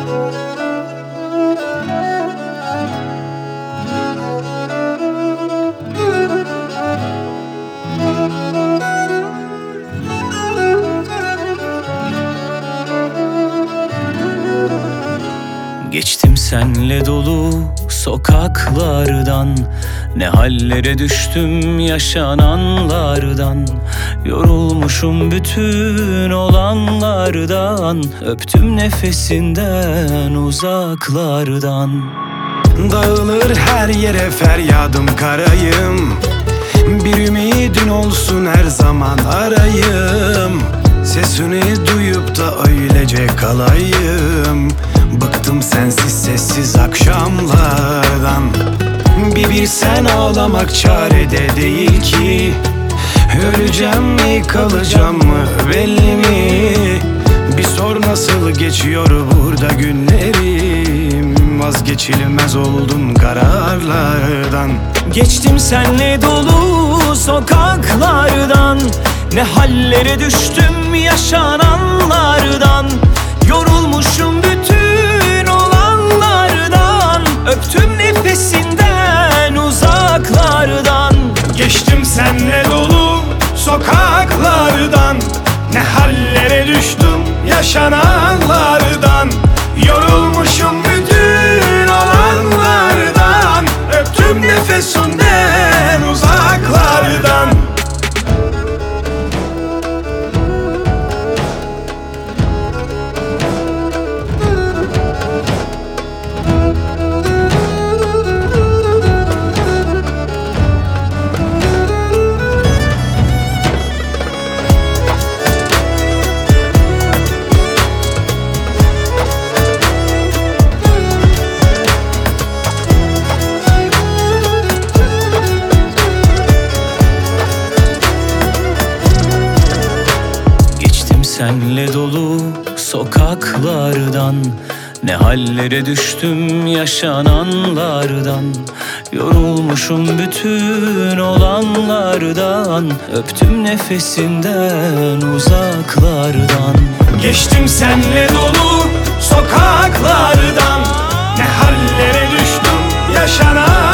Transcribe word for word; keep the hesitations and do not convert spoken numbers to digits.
Geçtim senle dolu sokaklardan, ne hallere düştüm yaşananlardan. Yorulmuşum bütün olanlardan, öptüm nefesinden uzaklardan. Dağılır her yere feryadım karayım, bir ümidin olsun her zaman arayım. Sesini duyup da öylece kalayım. Bıktım sensiz sessiz akşamlardan. Bir bilsen ağlamak çarede değil ki. Öleceğim mi kalacağım mı belli mi? Bir sor nasıl geçiyor burada günlerim. Vazgeçilmez oldum kararlardan. Geçtim senle dolu sokaklardan, ne hallere düştüm yaşananlardan. Yorulmuşum bütün olanlardan, öptüm nefesinden uzaklardan. Geçtim senle dolu sokaklardan, ne hallere düştüm yaşananlardan. Yorulmuşum bütün olanlardan, öptüm nefesinden uzaklardan. Senle dolu sokaklardan, ne hallere düştüm yaşananlardan. Yorulmuşum bütün olanlardan, öptüm nefesinden uzaklardan. Geçtim senle dolu sokaklardan, ne hallere düştüm yaşanan